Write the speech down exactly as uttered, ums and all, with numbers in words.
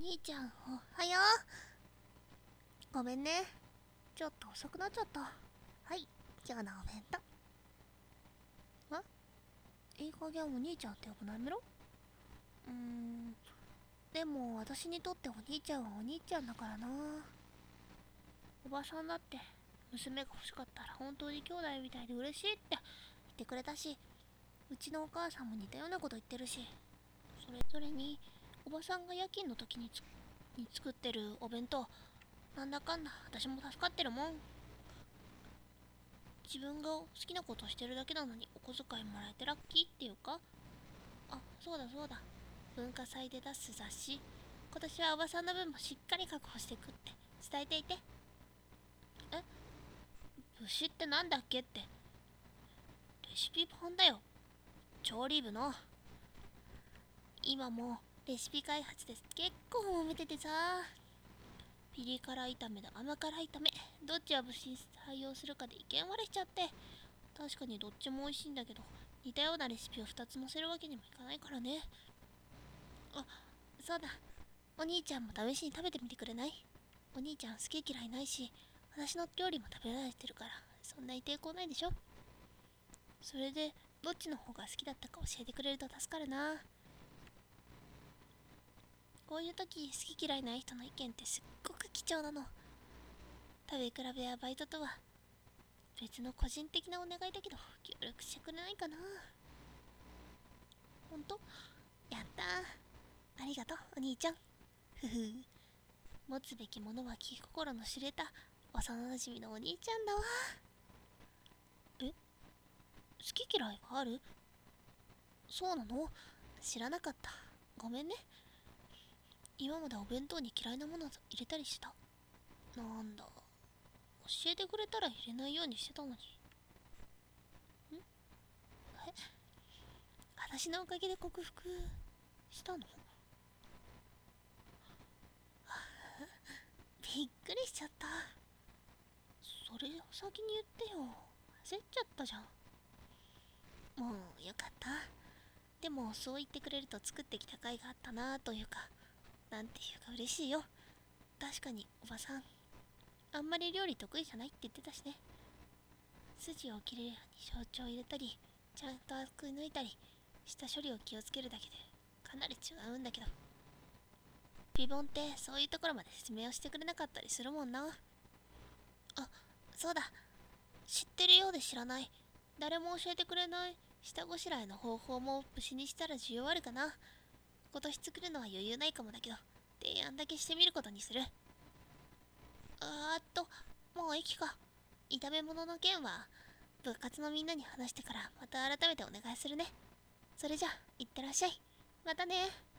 兄ちゃん、おはよう。ごめんね。ちょっと遅くなっちゃった。はい、今日のお弁当。あ、いい加減お兄ちゃんって呼ぶのやめろ。うーん、でも私にとってお兄ちゃんはお兄ちゃんだからな。おばさんだって娘が欲しかったら本当に兄弟みたいで嬉しいって言ってくれたし、うちのお母さんも似たようなこと言ってるし、それそれにおばさんが夜勤の時につに作ってるお弁当、なんだかんだ私も助かってるもん。自分が好きなことをしてるだけなのにお小遣いもらえてラッキーっていうか。あ、そうだそうだ、文化祭で出す雑誌、今年はおばさんの分もしっかり確保してくって伝えていて。え、武士ってなんだっけって。レシピ本だよ、調理部の。今もレシピ開発です結構揉めててさ。ピリ辛炒めと甘辛炒め、どっちを武士に採用するかで意見割れしちゃって。確かにどっちも美味しいんだけど、似たようなレシピをふたつ載せるわけにもいかないからね。あ、そうだ、お兄ちゃんも試しに食べてみてくれない？お兄ちゃん好き嫌いないし、私の料理も食べられてるから、そんなに抵抗ないでしょ。それでどっちの方が好きだったか教えてくれると助かるな。こういう時好き嫌いない人の意見ってすっごく貴重なの。食べ比べやバイトとは別の個人的なお願いだけど協力してくれないかな。ほんと？やったー、ありがとうお兄ちゃん。ふふ、持つべきものは気心の知れた幼なじみのお兄ちゃんだわ。え、好き嫌いがある？そうなの？知らなかった。ごめんね。今までお弁当に嫌いなもの入れたりした？なんだ、教えてくれたら入れないようにしてたのに。ん？え、私のおかげで克服したの？びっくりしちゃった。それを先に言ってよ。焦っちゃったじゃん。もうよかった。でもそう言ってくれると作ってきた甲斐があったなというか、なんていうか嬉しいよ。確かにおばさん、あんまり料理得意じゃないって言ってたしね。筋を切れるように焼酎を入れたり、ちゃんとく抜いたり、下処理を気をつけるだけでかなり違うんだけど。ピボンってそういうところまで説明をしてくれなかったりするもんな。あ、そうだ、知ってるようで知らない、誰も教えてくれない下ごしらえの方法も虫にしたら需要あるかな。今年作るのは余裕ないかもだけど、提案だけしてみることにする。あーっと、もう駅か。炒め物の件は部活のみんなに話してからまた改めてお願いするね。それじゃ、いってらっしゃい。またね。